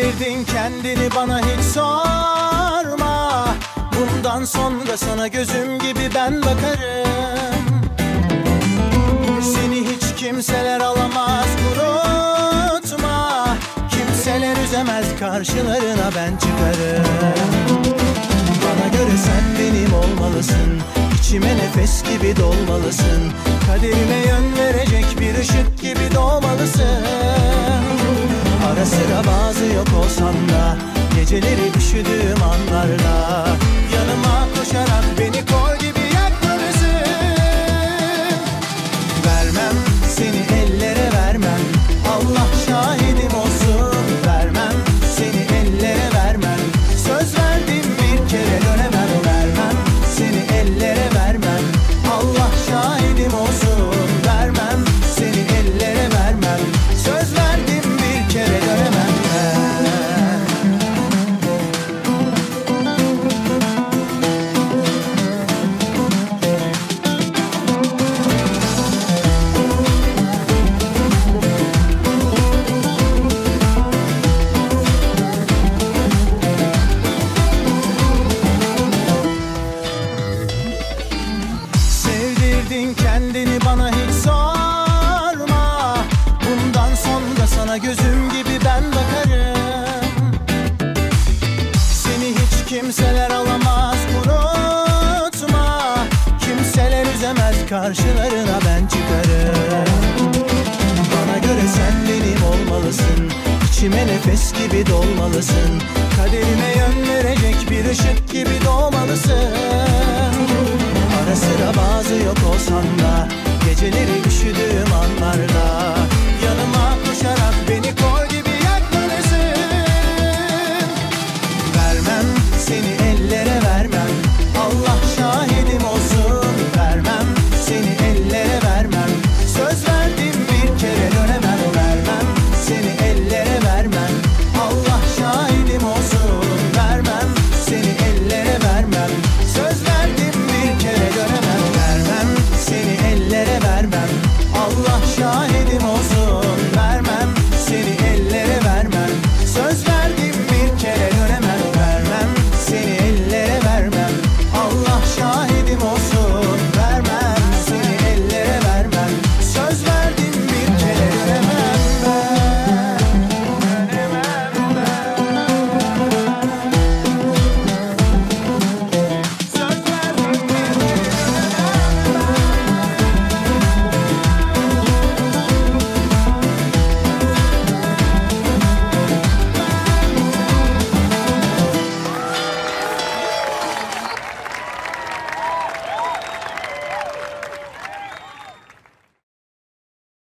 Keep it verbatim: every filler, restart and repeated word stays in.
Sevdirdin kendini bana hiç sorma. Bundan sonra sana gözüm gibi ben bakarım. Seni hiç kimseler alamaz, unutma. Kimseler üzemez, karşılarına ben çıkarım. Bana göre sen benim olmalısın, İçime nefes gibi dolmalısın. Kaderime yön verecek bir ışık gibi doğmalısın. Ara sıra bazı yok olsam da, geceleri üşüdüğüm anlarda yanıma koşarak beni kol gibi yakmalısın. Vermem seni ellere vermem, Allah şahidim olsun. Vermem seni ellere vermem, söz verdim bir kere dönemem. Vermem seni ellere vermem, Allah şahidim olsun. Vermem seni ellere vermem, söz verdim bir kere dönemem ben. Sevdirdin kendini bana hiç sorma. Bundan sonra sana gözüm gibi ben bakarım. Seni hiç kimseler alamaz, unutma. Kimseler üzemez, karşılarına ben çıkarım. Bana göre sen benim olmalısın, İçime nefes gibi dolmalısın. Kaderime yön verecek bir ışık gibi doğmalısın. Ara sıra bazı yok olsam da, geceleri